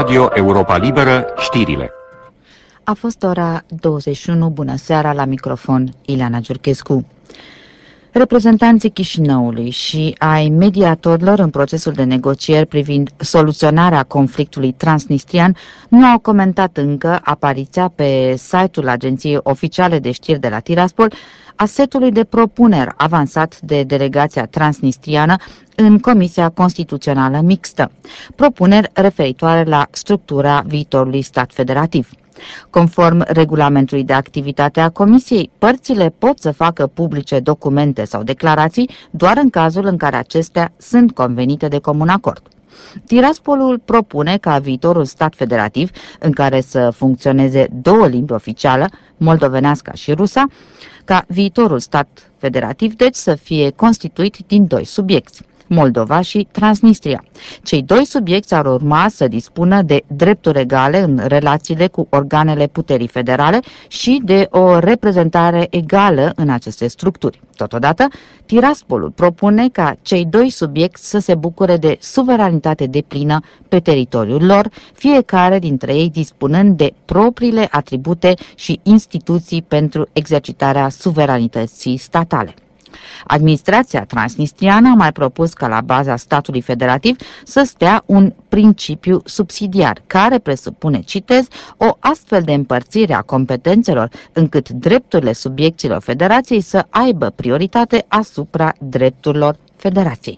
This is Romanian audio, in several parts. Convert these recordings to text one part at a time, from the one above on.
Radio Europa Liberă, știrile. A fost ora 21, bună seara, la microfon Ileana Giurchescu. Reprezentanții Chișinăului și ai mediatorilor în procesul de negocieri privind soluționarea conflictului transnistrian nu au comentat încă apariția pe site-ul Agenției Oficiale de Știri de la Tiraspol a setului de propuneri avansat de delegația transnistriană în Comisia Constituțională Mixtă, propuneri referitoare la structura viitorului stat federativ. Conform regulamentului de activitate a Comisiei, părțile pot să facă publice documente sau declarații doar în cazul în care acestea sunt convenite de comun acord. Tiraspolul propune ca viitorul stat federativ, în care să funcționeze două limbi oficiale, moldovenească și rusa, ca viitorul stat federativ, deci, să fie constituit din doi subiecti, Moldova și Transnistria. Cei doi subiecti ar urma să dispună de drepturi egale în relațiile cu organele puterii federale și de o reprezentare egală în aceste structuri. Totodată, Tiraspolul propune ca cei doi subiecti să se bucure de suveranitate deplină pe teritoriul lor, fiecare dintre ei dispunând de propriile atribute și instituții pentru exercitarea suveranității statale. Administrația transnistriană a mai propus ca la baza statului federativ să stea un principiu subsidiar, care presupune, citez, o astfel de împărțire a competențelor încât drepturile subiecților federației să aibă prioritate asupra drepturilor federației.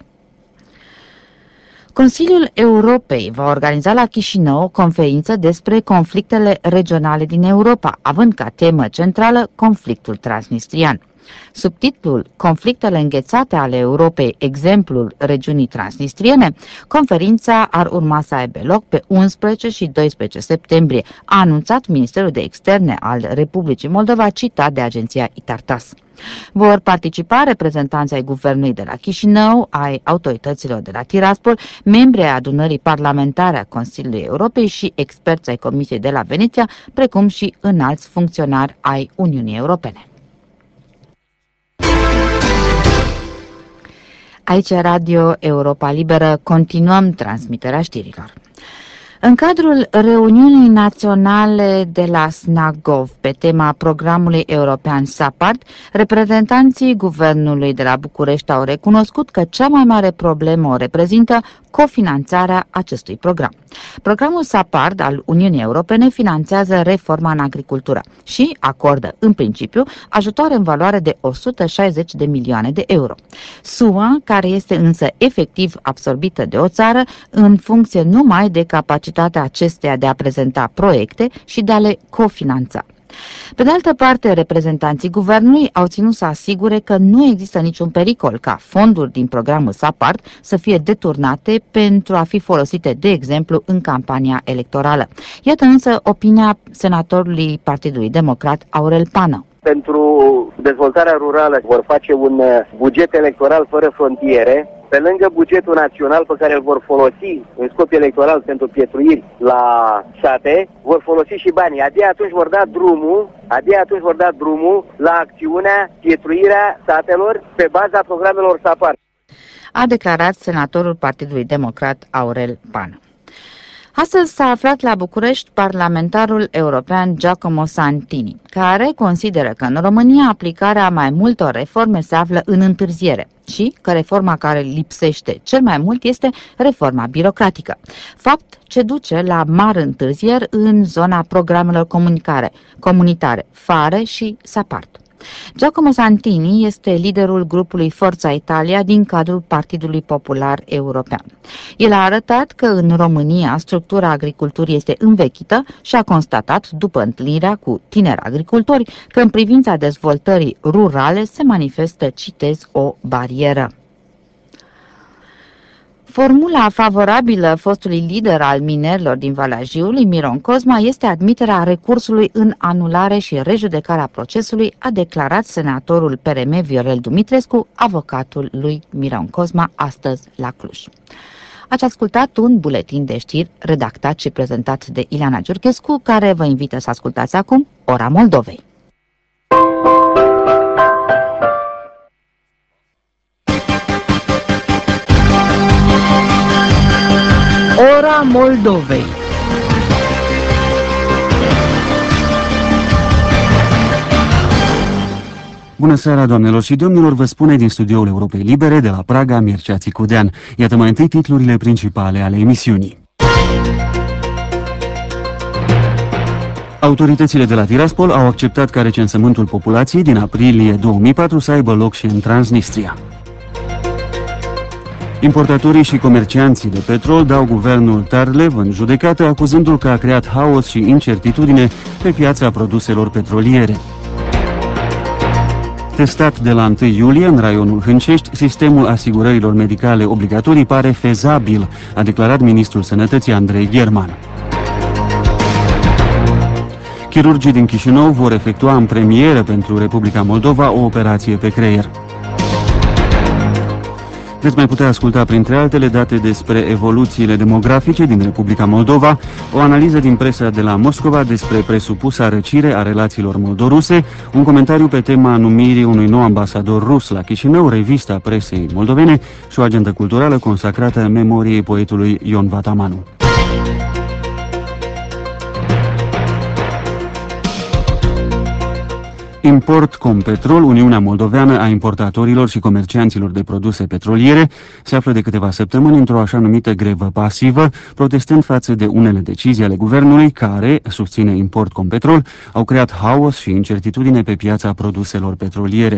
Consiliul Europei va organiza la Chișinău o conferință despre conflictele regionale din Europa, având ca temă centrală conflictul transnistrian. Subtitlul Conflictele înghețate ale Europei, exemplul regiunii transnistriene, conferința ar urma să aibă loc pe 11 și 12 septembrie, a anunțat Ministerul de Externe al Republicii Moldova, citat de agenția Itartas. Vor participa reprezentanții ai Guvernului de la Chișinău, ai autorităților de la Tiraspol, membri ai adunării parlamentare a Consiliului Europei și experți ai Comisiei de la Veneția, precum și înalți funcționari ai Uniunii Europene. Aici Radio Europa Liberă, continuăm transmiterea știrilor. În cadrul reuniunii naționale de la Snagov pe tema programului european SAPARD, reprezentanții guvernului de la București au recunoscut că cea mai mare problemă o reprezintă cofinanțarea acestui program. Programul SAPARD al Uniunii Europene finanțează reforma în agricultură și acordă, în principiu, ajutoare în valoare de 160 de milioane de euro. Suma, care este însă efectiv absorbită de o țară în funcție numai de capacitatea acesteia de a prezenta proiecte și de a le cofinanța. Pe de altă parte, reprezentanții guvernului au ținut să asigure că nu există niciun pericol ca fonduri din programul SAPARD să fie deturnate pentru a fi folosite, de exemplu, în campania electorală. Iată însă opinia senatorului Partidului Democrat, Aurel Pană. Pentru dezvoltarea rurală vor face un buget electoral fără frontiere, pe lângă bugetul național pe care îl vor folosi în scop electoral pentru pietruiri la sate, vor folosi și banii. Abia atunci vor da drumul la acțiunea pietruirea satelor pe baza programelor SAPARD, a declarat senatorul Partidului Democrat Aurel Pană. Astăzi s-a aflat la București parlamentarul european Giacomo Santini, care consideră că în România aplicarea mai multor reforme se află în întârziere și că reforma care lipsește cel mai mult este reforma birocratică, fapt ce duce la mari întârzieri în zona programelor comunitare, FARE și SAPARD. Giacomo Santini este liderul grupului Forța Italia din cadrul Partidului Popular European. El a arătat că în România structura agriculturii este învechită și a constatat, după întâlnirea cu tineri agricultori, că în privința dezvoltării rurale se manifestă, citez, o barieră. Formula favorabilă fostului lider al minerilor din Valea Jiului, Miron Cosma, este admiterea recursului în anulare și rejudecarea procesului, a declarat senatorul PRM Viorel Dumitrescu, avocatul lui Miron Cosma, astăzi la Cluj. Ați ascultat un buletin de știri redactat și prezentat de Ileana Giurchescu, care vă invită să ascultați acum Ora Moldovei. Ora Moldovei. Bună seara, doamnelor și domnilor, vă spune din studioul Europei Libere de la Praga Mircea Țicudean. Iată mai întâi titlurile principale ale emisiunii. Autoritățile de la Tiraspol au acceptat ca recensământul populației din aprilie 2004 să aibă loc și în Transnistria. Importatorii și comercianții de petrol dau guvernul Tarlev în judecată, acuzându-l că a creat haos și incertitudine pe piața produselor petroliere. Testat de la 1 iulie în raionul Hâncești, sistemul asigurărilor medicale obligatorii pare fezabil, a declarat ministrul Sănătății Andrei German. Chirurgii din Chișinău vor efectua în premieră pentru Republica Moldova o operație pe creier. Veți mai putea asculta, printre altele, date despre evoluțiile demografice din Republica Moldova, o analiză din presa de la Moscova despre presupusa răcire a relațiilor moldoruse, un comentariu pe tema numirii unui nou ambasador rus la Chișinău, revista presei moldovene și o agendă culturală consacrată memoriei poetului Ion Vatamanu. Import.com-Petrol, Uniunea Moldoveană a Importatorilor și Comercianților de Produse Petroliere, se află de câteva săptămâni într-o așa numită grevă pasivă, protestând față de unele decizii ale guvernului care, susține Import.com-Petrol, au creat haos și incertitudine pe piața produselor petroliere.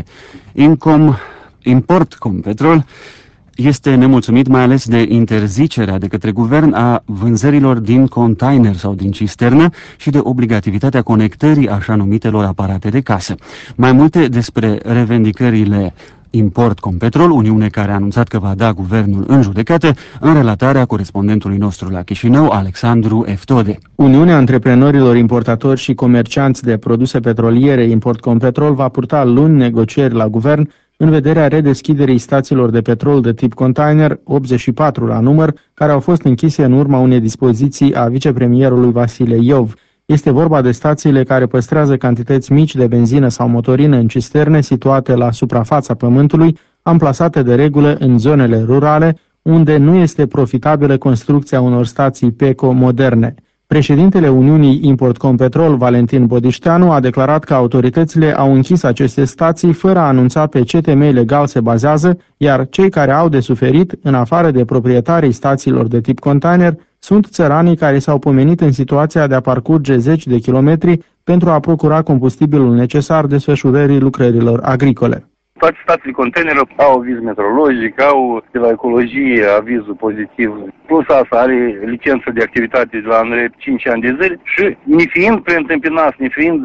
Import.com-Petrol este nemulțumit mai ales de interzicerea de către guvern a vânzărilor din container sau din cisternă și de obligativitatea conectării așa numitelor aparate de casă. Mai multe despre revendicările Import.com-Petrol, Uniune care a anunțat că va da guvernul în judecată, în relatarea corespondentului nostru la Chișinău, Alexandru Eftode. Uniunea Antreprenorilor Importatori și Comercianți de Produse Petroliere Import.com-Petrol va purta luni negocieri la guvern în vederea redeschiderii stațiilor de petrol de tip container, 84 la număr, care au fost închise în urma unei dispoziții a vicepremierului Vasile Iov. Este vorba de stațiile care păstrează cantități mici de benzină sau motorină în cisterne situate la suprafața pământului, amplasate de regulă în zonele rurale, unde nu este profitabilă construcția unor stații PECO moderne. Președintele Uniunii Import.com-Petrol, Valentin Bodișteanu, a declarat că autoritățile au închis aceste stații fără a anunța pe ce temei legal se bazează, iar cei care au de suferit, în afară de proprietarii stațiilor de tip container, sunt țăranii care s-au pomenit în situația de a parcurge 10 de kilometri pentru a procura combustibilul necesar desfășurării lucrărilor agricole. Toate stațiile container au aviz meteorologic, au de la ecologie avizul pozitiv, plus asta are licență de activitate de la 5 ani de zile și nefiind preîntâmpinați, nefiind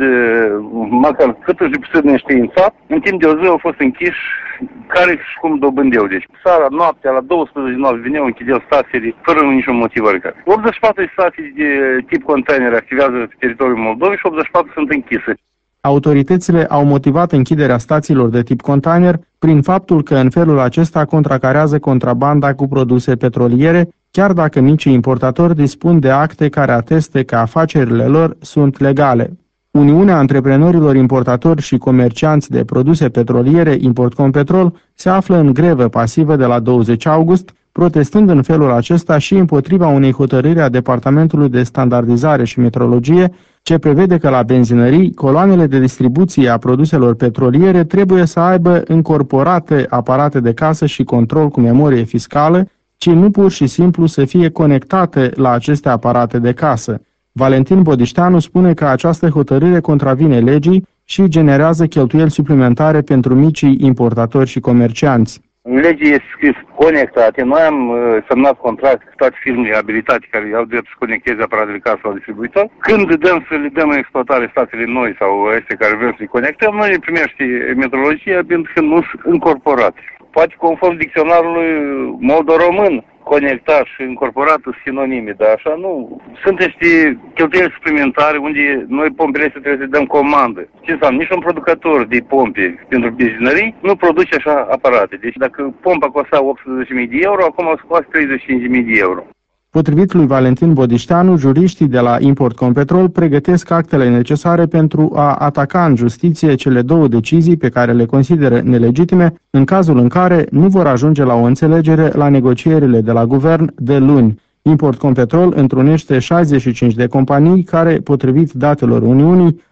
măcar cât își lipsit neștiințat, în timp de o zi au fost închiși care și cum dobândeau. Deci seara, noaptea, la 12 noapte veneau, închideau stațiile fără niciun motiv oricare. 84 stații de tip container activează pe teritoriul Moldovei și 84 sunt închise. Autoritățile au motivat închiderea stațiilor de tip container prin faptul că în felul acesta contracarează contrabanda cu produse petroliere, chiar dacă micii importatori dispun de acte care ateste că afacerile lor sunt legale. Uniunea Antreprenorilor Importatori și Comercianți de Produse Petroliere Import.com-Petrol se află în grevă pasivă de la 20 august, protestând în felul acesta și împotriva unei hotărâri a Departamentului de Standardizare și Metrologie, ce prevede că la benzinării, coloanele de distribuție a produselor petroliere trebuie să aibă încorporate aparate de casă și control cu memorie fiscală, ci nu pur și simplu să fie conectate la aceste aparate de casă. Valentin Bodișteanu spune că această hotărâre contravine legii și generează cheltuieli suplimentare pentru micii importatori și comercianți. În lege este scris conectate. Noi am semnat contract cu toate firmele abilitate care au drept să conecteze aparatele de casă la distribuitor. Când le dăm în exploatare statele noi sau astea care vrem să le conectăm, noi le primește metrologia pentru că nu sunt încorporate. Poate conform dicționarului moldo-român, conectat și incorporat sunt sinonime, dar așa nu. Sunt niște cheltuieli suplimentare unde noi pompele trebuie să dăm comandă. Ce înseamnă? Niciun producător de pompe pentru benzinării nu produce așa aparate. Deci dacă pompa costa 18.000 de euro, acum o să coste 35.000 de euro. Potrivit lui Valentin Bodișteanu, juriștii de la Import.com-Petrol pregătesc actele necesare pentru a ataca în justiție cele două decizii pe care le consideră nelegitime, în cazul în care nu vor ajunge la o înțelegere la negocierile de la guvern de luni. Import.com-Petrol întrunește 65 de companii care, potrivit datelor Uniunii,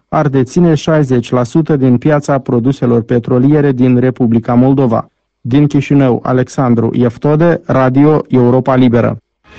ar deține 60% din piața produselor petroliere din Republica Moldova. Din Chișinău, Alexandru Ieftode, Radio Europa Liberă.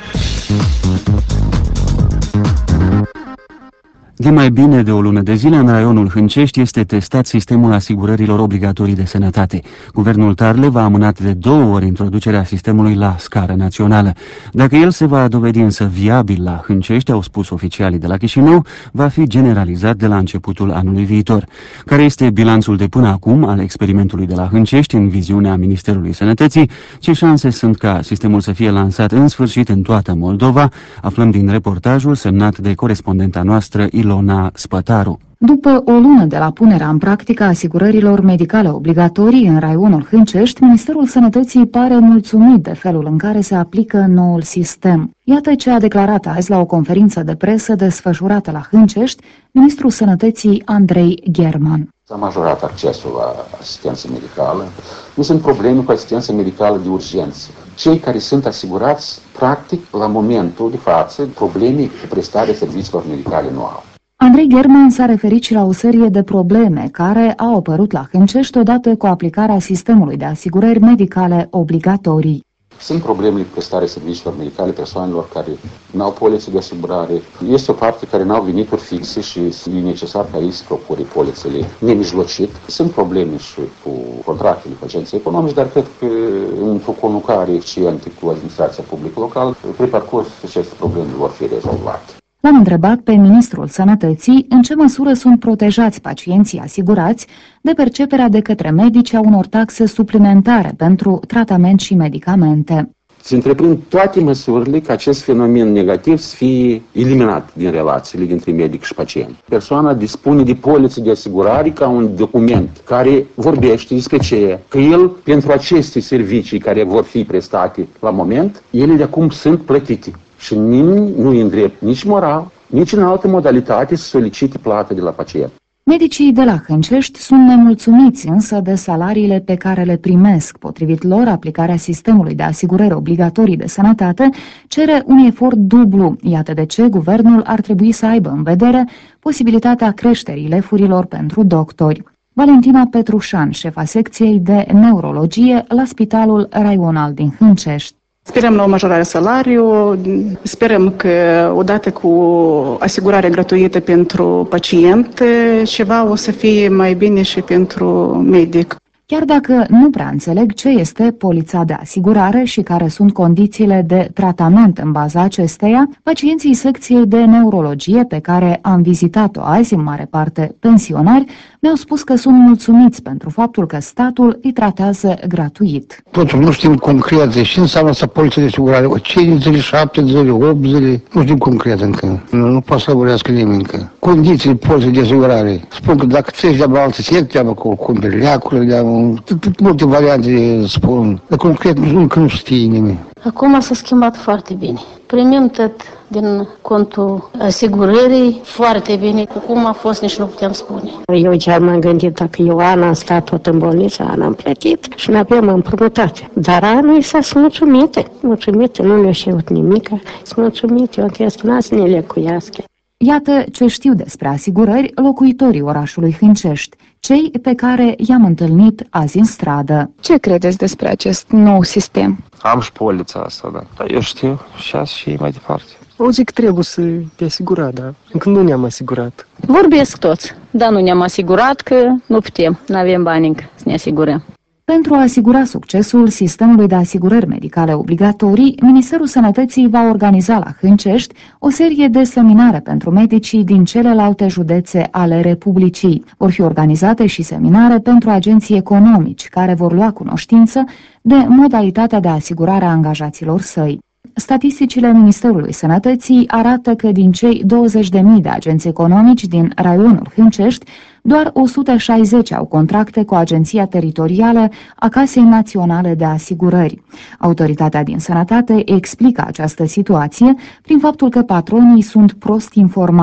De mai bine de o lună de zile, în raionul Hâncești este testat sistemul asigurărilor obligatorii de sănătate. Guvernul Tarlev a amânat de 2 ori introducerea sistemului la scară națională. Dacă el se va dovedi însă viabil la Hâncești, au spus oficialii de la Chișinău, va fi generalizat de la începutul anului viitor. Care este bilanțul de până acum al experimentului de la Hâncești în viziunea Ministerului Sănătății? Ce șanse sunt ca sistemul să fie lansat în sfârșit în toată Moldova? Aflăm din reportajul semnat de corespondenta noastră Ilona Spătaru. După o lună de la punerea în practică a asigurărilor medicale obligatorii în raionul Hâncești, Ministerul Sănătății pare mulțumit de felul în care se aplică noul sistem. Iată ce a declarat azi la o conferință de presă desfășurată la Hâncești ministrul Sănătății Andrei German. S-a majorat accesul la asistență medicală. Nu sunt probleme cu asistență medicală de urgență. Cei care sunt asigurați, practic, la momentul de față, probleme cu prestarea serviciilor medicale nu au. Andrei German s-a referit și la o serie de probleme care au apărut la Hâncești odată cu aplicarea sistemului de asigurări medicale obligatorii. Sunt probleme cu prestarea serviciilor medicale persoanelor care nu au polițe de asigurare. Este o parte care nu au venituri fixe și e necesar ca ei să procure polițele nemijlocit. Sunt probleme și cu contractele cu agenții economici, dar cred că într-o conlucrare eficientă cu administrația publică locală, pe parcurs aceste probleme vor fi rezolvate. L-am întrebat pe ministrul Sănătății în ce măsură sunt protejați pacienții asigurați de perceperea de către medici a unor taxe suplimentare pentru tratament și medicamente. Se întreprind toate măsurile ca acest fenomen negativ să fie eliminat din relațiile dintre medic și pacient. Persoana dispune de poliță de asigurare ca un document care vorbește despre ce, că el, pentru aceste servicii care vor fi prestate la moment, ele de acum sunt plătite. Și nimeni nu e în drept, nici moral, nici în altă modalitate să solicite plată de la pacient. Medicii de la Hâncești sunt nemulțumiți însă de salariile pe care le primesc. Potrivit lor, aplicarea sistemului de asigurări obligatorii de sănătate cere un efort dublu. Iată de ce guvernul ar trebui să aibă în vedere posibilitatea creșterii lefurilor pentru doctori. Valentina Petrușan, șefa secției de neurologie la Spitalul Raional din Hâncești. Sperăm la o majorare salariu, sperăm că odată cu asigurarea gratuită pentru pacient, ceva o să fie mai bine și pentru medic. Chiar dacă nu prea înțeleg ce este polița de asigurare și care sunt condițiile de tratament în baza acesteia, pacienții secției de neurologie pe care am vizitat-o azi, în mare parte pensionari, mi-au spus că sunt mulțumiți pentru faptul că statul îi tratează gratuit. Totuși nu știm concret ce înseamnă să polița de asigurare, 5 zile, 7 zile, 8 zile, nu știm concret încă. Nu poate să lămurească nimeni încă. Condițiile poliței de asigurare. Spun că dacă treci de-abia altă secție, cu cumperi leacuri, multe variante spun, dar concret încă nu știe nimeni. Acum s-a schimbat foarte bine. Primim tot din contul asigurării foarte bine. Cum a fost, nici nu putem spune. Eu chiar m-am gândit, dacă eu am stat tot în bolniță, am plătit și mi-am împrumutat. Dar anul s-a mulțumită. Mulțumită, nu le-a știut nimic. Sunt mulțumită, eu am chestionat să ne lecuiască. Iată ce știu despre asigurări locuitorii orașului Hâncești, cei pe care i-am întâlnit azi în stradă. Ce credeți despre acest nou sistem? Am și polița asta, da. Dar eu știu și azi și mai departe. O zic că trebuie să te asigura, dar încă nu ne-am asigurat. Vorbesc toți, dar nu ne-am asigurat că nu putem, nu avem bani încă să ne asigurăm. Pentru a asigura succesul sistemului de asigurări medicale obligatorii, Ministerul Sănătății va organiza la Hâncești o serie de seminare pentru medicii din celelalte județe ale Republicii. Vor fi organizate și seminare pentru agenții economici, care vor lua cunoștință de modalitatea de asigurare a angajaților săi. Statisticile Ministerului Sănătății arată că din cei 20.000 de agenți economici din raionul Hâncești, doar 160 au contracte cu Agenția Teritorială a Casei Naționale de Asigurări. Autoritatea din Sănătate explică această situație prin faptul că patronii sunt prost informați.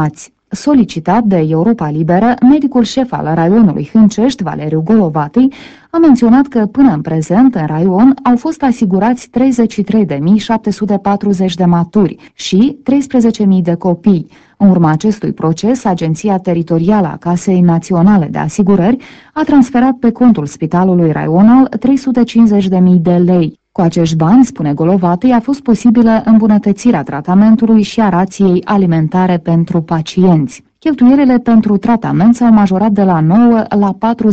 Solicitat de Europa Liberă, medicul șef al raionului Hâncești, Valeriu Golovati, a menționat că până în prezent în raion au fost asigurați 33.740 de maturi și 13.000 de copii. În urma acestui proces, Agenția Teritorială a Casei Naționale de Asigurări a transferat pe contul Spitalului Raional 350.000 de lei. Cu acești bani, spune Golovati, a fost posibilă îmbunătățirea tratamentului și a rației alimentare pentru pacienți. Cheltuielile pentru tratament s-au majorat de la 9 la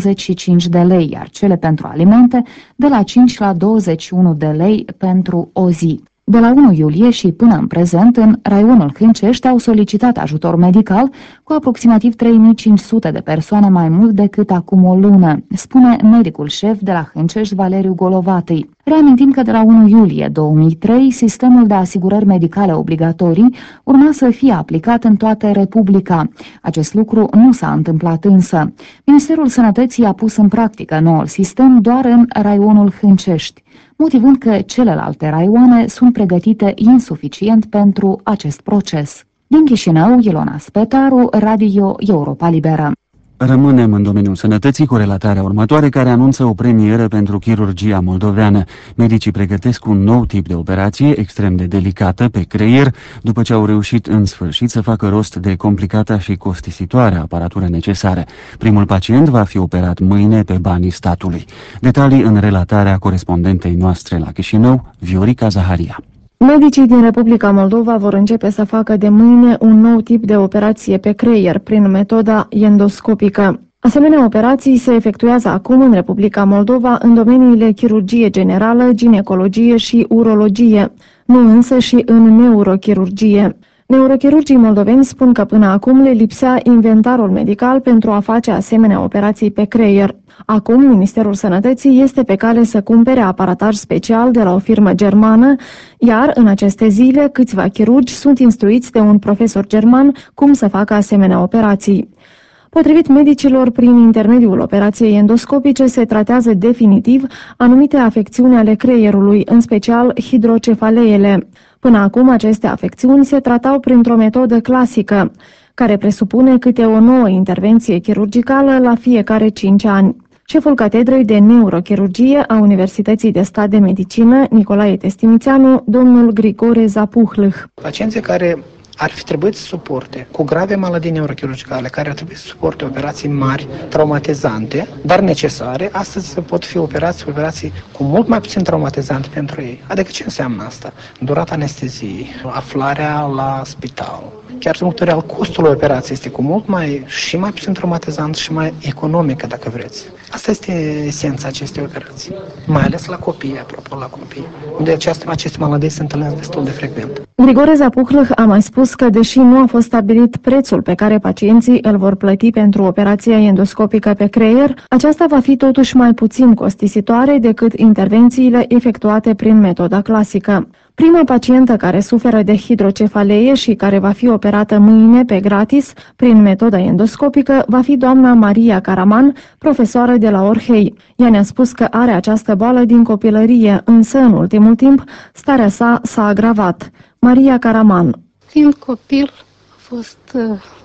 45 de lei, iar cele pentru alimente de la 5 la 21 de lei pentru o zi. De la 1 iulie și până în prezent, în raionul Hâncești au solicitat ajutor medical cu aproximativ 3500 de persoane mai mult decât acum o lună, spune medicul șef de la Hâncești, Valeriu Golovati. Reamintim că de la 1 iulie 2003, sistemul de asigurări medicale obligatorii urma să fie aplicat în toată Republica. Acest lucru nu s-a întâmplat însă. Ministerul Sănătății a pus în practică noul sistem doar în raionul Hâncești, motivând că celelalte raioane sunt pregătite insuficient pentru acest proces. Din Chișinău, Ilona Spetaru, Radio Europa Liberă. Rămânem în domeniul sănătății cu relatarea următoare, care anunță o premieră pentru chirurgia moldoveană. Medicii pregătesc un nou tip de operație extrem de delicată pe creier, după ce au reușit în sfârșit să facă rost de complicata și costisitoare aparatură necesară. Primul pacient va fi operat mâine pe banii statului. Detalii în relatarea corespondentei noastre la Chișinău, Viorica Zaharia. Medicii din Republica Moldova vor începe să facă de mâine un nou tip de operație pe creier prin metoda endoscopică. Asemenea operații se efectuează acum în Republica Moldova în domeniile chirurgie generală, ginecologie și urologie, nu însă și în neurochirurgie. Neurochirurgii moldoveni spun că până acum le lipsea inventarul medical pentru a face asemenea operații pe creier. Acum, Ministerul Sănătății este pe cale să cumpere aparataj special de la o firmă germană, iar în aceste zile câțiva chirurgi sunt instruiți de un profesor german cum să facă asemenea operații. Potrivit medicilor, prin intermediul operației endoscopice se tratează definitiv anumite afecțiuni ale creierului, în special hidrocefaleele. Până acum, aceste afecțiuni se tratau printr-o metodă clasică, care presupune câte o nouă intervenție chirurgicală la fiecare 5 ani. Șeful Catedrei de Neurochirurgie a Universității de Stat de Medicină, Nicolae Testimițeanu, domnul Grigore Zapuhlâh. Pacienții care ar fi trebuit să suporte cu grave maladii neurochirurgicale, care ar trebui să suporte operații mari, traumatizante, dar necesare, astăzi pot fi operații cu mult mai puțin traumatizante pentru ei. Adică ce înseamnă asta? Durata anesteziei, aflarea la spital. Chiar structural, costul operației este cu mult mai puțin traumatizant și mai economică, dacă vreți. Asta este esența acestei operații. Mai ales la copii, apropo, la copii, unde aceste maladii se întâlnesc destul de frecvent. Grigore Zapuhlâh a mai spus că, deși nu a fost stabilit prețul pe care pacienții îl vor plăti pentru operația endoscopică pe creier, aceasta va fi totuși mai puțin costisitoare decât intervențiile efectuate prin metoda clasică. Prima pacientă care suferă de hidrocefalee și care va fi operată mâine pe gratis prin metoda endoscopică va fi doamna Maria Caraman, profesoară de la Orhei. Ea ne-a spus că are această boală din copilărie, însă în ultimul timp starea sa s-a agravat. Maria Caraman. Fiind copil, a fost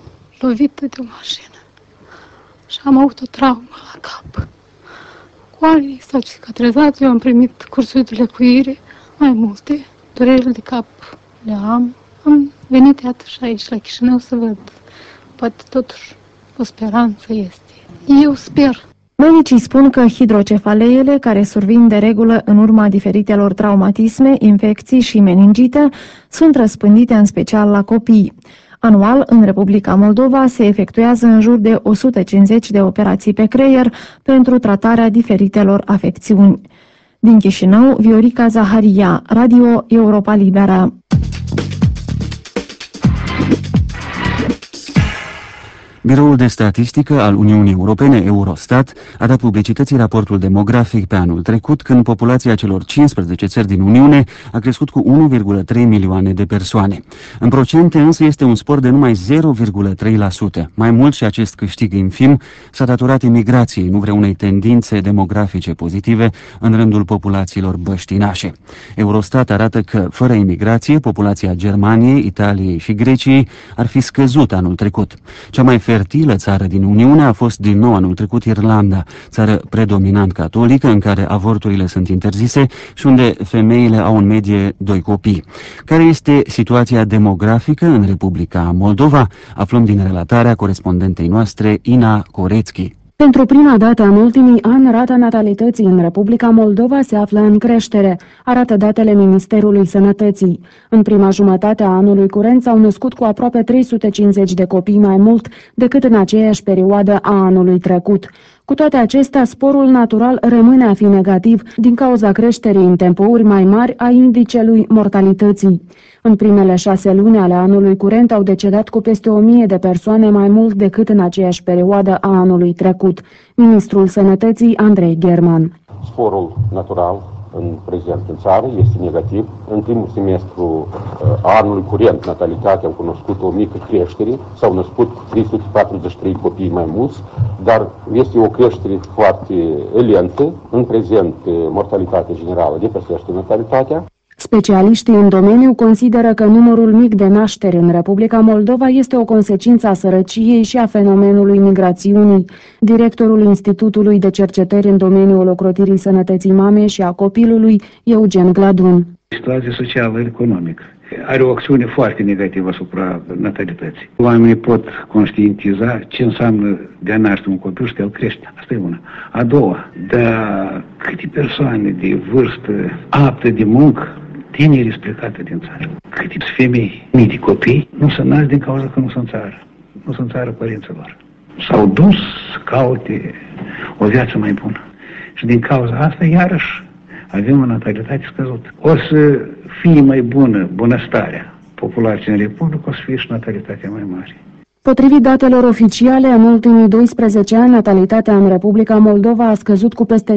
lovită de o mașină și am avut o traumă la cap. Cu anii s-a cicatrizat, eu am primit cursuri de lecuire, mai multe, dureri de cap le am. Am venit iată și aici la Chișinău să văd, poate totuși o speranță este. Eu sper. Medicii spun că hidrocefaleele, care survin de regulă în urma diferitelor traumatisme, infecții și meningită, sunt răspândite în special la copii. Anual, în Republica Moldova, se efectuează în jur de 150 de operații pe creier pentru tratarea diferitelor afecțiuni. Din Chișinău, Viorica Zaharia, Radio Europa Liberă. Biroul de Statistică al Uniunii Europene, Eurostat, a dat publicității raportul demografic pe anul trecut, când populația celor 15 țări din Uniune a crescut cu 1,3 milioane de persoane. În procente însă este un spor de numai 0,3%. Mai mult, și acest câștig infim s-a datorat imigrației, nu vreunei tendințe demografice pozitive în rândul populațiilor băștinașe. Eurostat arată că, fără imigrație, populația Germaniei, Italiei și Greciei ar fi scăzut anul trecut. Cea mai fertilă țară din Uniune a fost din nou anul trecut Irlanda, țară predominant catolică în care avorturile sunt interzise și unde femeile au în medie 2 copii. Care este situația demografică în Republica Moldova? Aflăm din relatarea corespondentei noastre, Ina Corețchi. Pentru prima dată în ultimii ani, rata natalității în Republica Moldova se află în creștere, arată datele Ministerului Sănătății. În prima jumătate a anului curent s-au născut cu aproape 350 de copii mai mult decât în aceeași perioadă a anului trecut. Cu toate acestea, sporul natural rămâne a fi negativ din cauza creșterii în tempouri mai mari a indicelui mortalității. În primele 6 luni ale anului curent au decedat cu peste 1000 de persoane mai mult decât în aceeași perioadă a anului trecut. Ministrul Sănătății, Andrei German. Sporul natural în prezent în țară este negativ. În primul semestru anului curent, natalitatea am cunoscut o mică creștere, s-au născut 343 copii mai mulți, dar este o creștere foarte lentă. În prezent, mortalitatea generală depășește natalitatea. Specialiștii în domeniu consideră că numărul mic de nașteri în Republica Moldova este o consecință a sărăciei și a fenomenului migrațiunii. Directorul Institutului de Cercetări în domeniul ocrotirii sănătății mamei și a copilului, Eugen Gladun. Situația socială economică are o acțiune foarte negativă asupra natalității. Oamenii pot conștientiza ce înseamnă de a naște un copil și de a-l crește. Asta e una. A doua, dar câte persoane de vârstă aptă de muncă, tineri sunt plecate din țară. Câte femei, mii de copii, nu se nasc din cauza că nu sunt în țară. Nu sunt în țară părinților. S-au dus să caute o viață mai bună. Și din cauza asta, iarăși, avem o natalitate scăzută. O să fie mai bună bunăstarea populației în Republică, o să fie și natalitatea mai mare. Potrivit datelor oficiale, în ultimii 12 ani, natalitatea în Republica Moldova a scăzut cu peste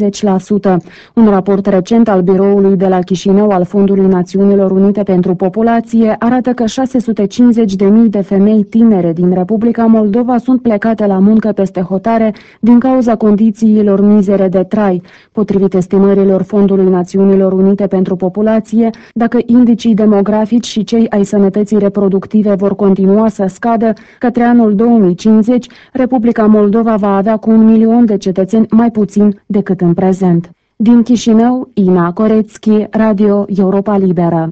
50%. Un raport recent al biroului de la Chișinău al Fondului Națiunilor Unite pentru Populație arată că 650.000 de femei tinere din Republica Moldova sunt plecate la muncă peste hotare din cauza condițiilor mizere de trai. Potrivit estimărilor Fondului Națiunilor Unite pentru Populație, dacă indicii demografici și cei ai sănătății reproductive vor continua să scadă, către anul 2050, Republica Moldova va avea cu 1 milion de cetățeni mai puțin decât în prezent. Din Chișinău, Ina Corețchi, Radio Europa Liberă.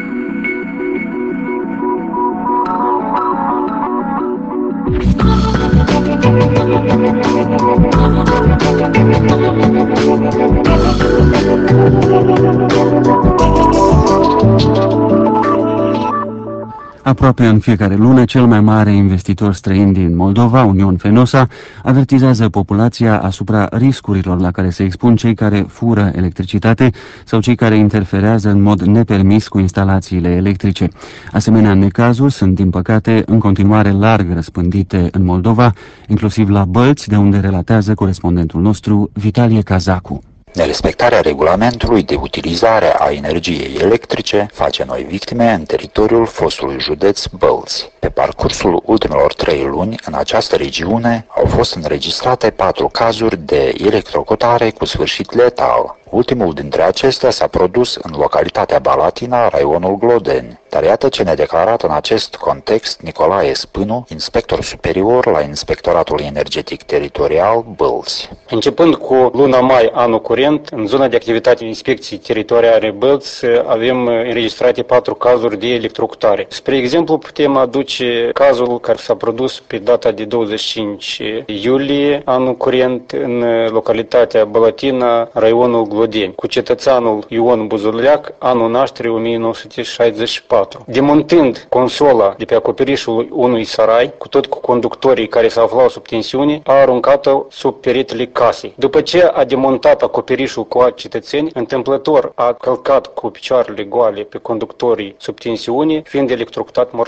Aproape în fiecare lună, cel mai mare investitor străin din Moldova, Union Fenosa, avertizează populația asupra riscurilor la care se expun cei care fură electricitate sau cei care interferează în mod nepermis cu instalațiile electrice. Asemenea necazuri sunt, din păcate, în continuare larg răspândite în Moldova, inclusiv la Bălți, de unde relatează corespondentul nostru, Vitalie Cazacu. Nerespectarea regulamentului de utilizare a energiei electrice face noi victime în teritoriul fostului județ Bălți. Pe parcursul ultimelor 3 luni, în această regiune au fost înregistrate 4 cazuri de electrocutare cu sfârșit letal. Ultimul dintre acestea s-a produs în localitatea Balatina, raionul Glodeni. Dar iată ce ne-a declarat în acest context Nicolae Spânu, inspector superior la Inspectoratul Energetic Teritorial Bălți. Începând cu luna mai anul curent, în zona de activitate Inspecției Teritoriale Bălți avem înregistrate 4 cazuri de electrocutare. Spre exemplu, putem aduce cazul care s-a produs pe data de 25 iulie anul curent în localitatea Balatina, raionul Glodeni, cu cetățeanul Ion Buzuleac, anul nașterii 1964. Demontând consola de pe acoperișul unui sarai, cu tot cu conductorii care se aflau sub tensiune, a aruncat-o sub peretele casei. După ce a demontat acoperișul cu alți cetățeni, întâmplător a călcat cu picioarele goale pe conductorii sub tensiune, fiind electrocutat mortal.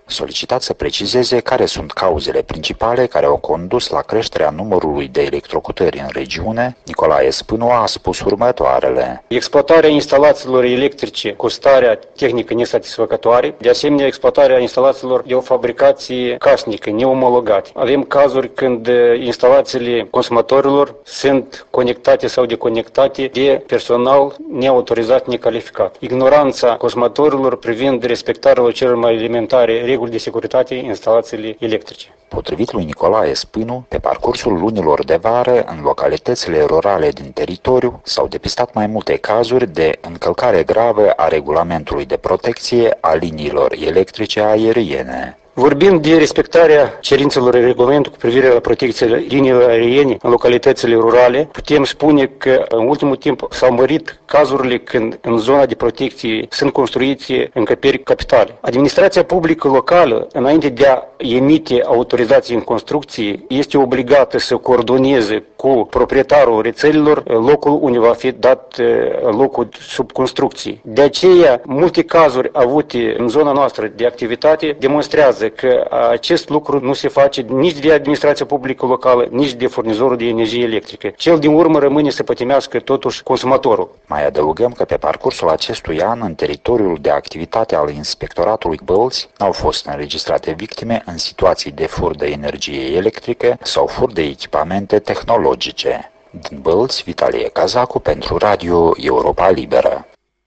Solicitat să precizeze care sunt cauzele principale care au condus la creșterea numărului de electrocutări în regiune, Nicolae Spânu a spus următoarele. Exploatarea instalațiilor electrice cu starea tehnică nesatisfăcătoare, de asemenea exploatarea instalațiilor de o fabricație casnică neomologate. Avem cazuri când instalațiile consumatorilor sunt conectate sau deconectate de personal neautorizat, necalificat. Ignoranța consumatorilor privind respectarea celor mai elementare reguli de securitate în instalațiile electrice. Potrivit lui Nicolae Spânu, pe parcursul lunilor de vară, în localitățile rurale din teritoriu, s-au depistat mai multe cazuri de încălcare gravă a regulamentului de protecție a liniilor electrice aeriene. Vorbind de respectarea cerințelor regulamentului cu privire la protecția liniilor aeriene în localitățile rurale, putem spune că în ultimul timp s-au mărit cazurile când în zona de protecție sunt construite încăperi capitale. Administrația publică locală, înainte de a emite autorizații în construcție, este obligată să coordoneze cu proprietarul rețelelor locul unde va fi dat locul sub construcție. De aceea, multe cazuri avute în zona noastră de activitate demonstrează că acest lucru nu se face nici de administrația publică locală, nici de furnizorul de energie electrică. Cel din urmă rămâne să pătimească totuși consumatorul. Mai adăugăm că pe parcursul acestui an, în teritoriul de activitate al Inspectoratului Bălți, au fost înregistrate victime în situații de fur de energie electrică sau fur de echipamente tehnologice. Din Bălți, Vitalie Cazacu pentru Radio Europa Liberă.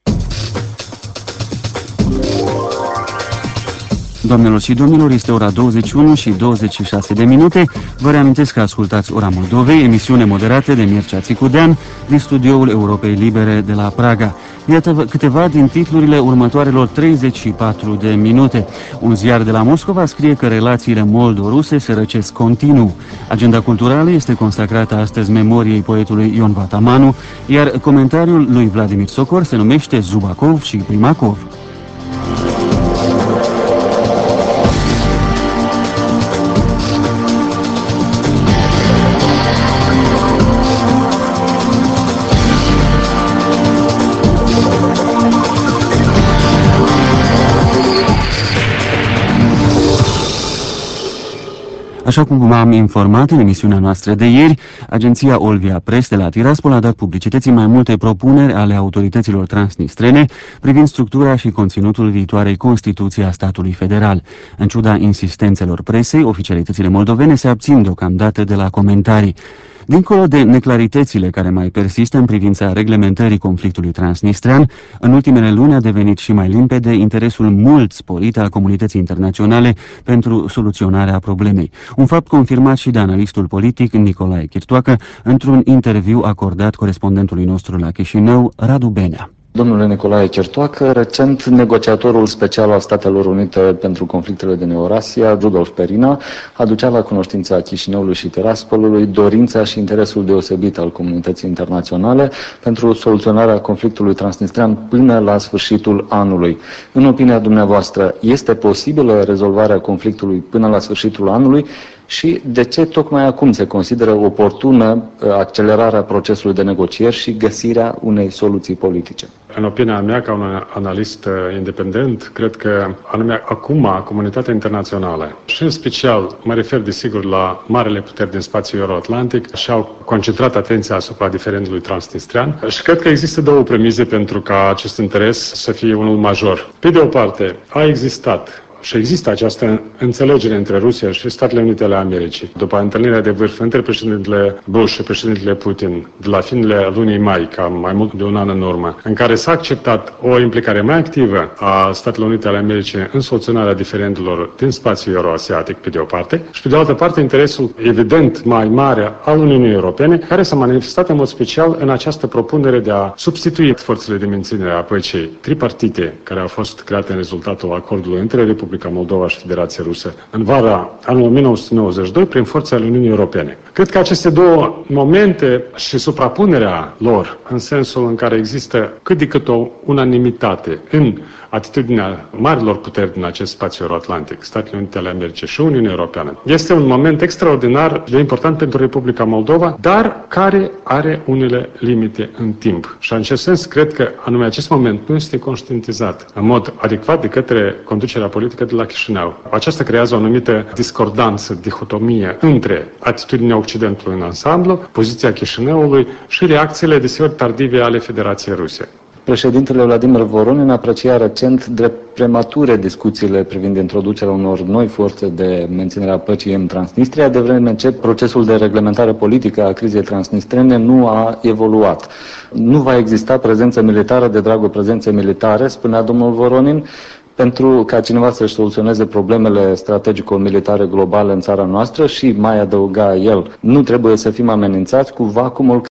Doamnelor și domnilor, este ora 21 și 26 de minute. Vă reamintesc că ascultați Ora Moldovei, emisiune moderată de Mircea Țicudean, din studioul Europei Libere de la Praga. Iată câteva din titlurile următoarelor 34 de minute. Un ziar de la Moscova scrie că relațiile moldo-ruse se răcesc continuu. Agenda culturală este consacrată astăzi memoriei poetului Ion Vatamanu, iar comentariul lui Vladimir Socor se numește Zubakov și Primakov. Așa cum v-am informat în emisiunea noastră de ieri, agenția Olvia Press de la Tiraspol a dat publicității mai multe propuneri ale autorităților transnistrene privind structura și conținutul viitoarei Constituții a statului federal. În ciuda insistențelor presei, oficialitățile moldovene se abțin deocamdată de la comentarii. Dincolo de neclaritățile care mai persistă în privința reglementării conflictului transnistrean, în ultimele luni a devenit și mai limpede interesul mult sporit al comunității internaționale pentru soluționarea problemei. Un fapt confirmat și de analistul politic Nicolae Chirtoacă într-un interviu acordat corespondentului nostru la Chișinău, Radu Benea. Domnule Nicolae Chirtoacă, recent negociatorul special al Statelor Unite pentru conflictele din Eurasia, Rudolf Perina, aducea la cunoștința Chișinăului și Tiraspolului dorința și interesul deosebit al comunității internaționale pentru soluționarea conflictului transnistrean până la sfârșitul anului. În opinia dumneavoastră, este posibilă rezolvarea conflictului până la sfârșitul anului? Și de ce tocmai acum se consideră oportună accelerarea procesului de negocieri și găsirea unei soluții politice? În opinia mea, ca un analist independent, cred că anume acum comunitatea internațională și în special mă refer desigur la marele puteri din spațiul euroatlantic și-au concentrat atenția asupra diferendului transnistrean și cred că există două premize pentru ca acest interes să fie unul major. Pe de o parte, a existat și există această înțelegere între Rusia și Statele Unite ale Americii. După întâlnirea de vârf între președintele Bush și președintele Putin, de la finele lunii mai, cam mai mult de un an în urmă, în care s-a acceptat o implicare mai activă a Statelor Unite ale Americii în soluționarea diferendelor din spațiul euroasiatic, pe de o parte, și pe de altă parte interesul evident mai mare al Uniunii Europene, care s-a manifestat în mod special în această propunere de a substitui forțele de menținere a păcii tripartite, care au fost create în rezultatul acordului între Republica Moldova și Federația Rusă în vara anului 1992 prin forțe ale Uniunii Europene. Cred că aceste două momente și suprapunerea lor, în sensul în care există cât de cât o unanimitate în atitudinea marilor puteri din acest spațiu euroatlantic, Statele Unite ale Americii și Uniunea Europeană, este un moment extraordinar de important pentru Republica Moldova, dar care are unele limite în timp. Și în acest sens, cred că anume acest moment nu este conștientizat în mod adecvat de către conducerea politică decât la Chișinău. Aceasta creează o anumită discordanță, dihotomie între atitudinea Occidentului în ansamblu, poziția Chișinăului și reacțiile deseori tardive ale Federației Ruse. Președintele Vladimir Voronin aprecia recent drept premature discuțiile privind introducerea unor noi forțe de menținere a păcii în Transnistria, de vreme ce procesul de reglementare politică a crizei transnistrene nu a evoluat. Nu va exista prezență militară de dragul prezenței militare, spunea domnul Voronin, pentru ca cineva să-și soluționeze problemele strategico-militare globale în țara noastră și, mai adăuga el, nu trebuie să fim amenințați cu vacuumul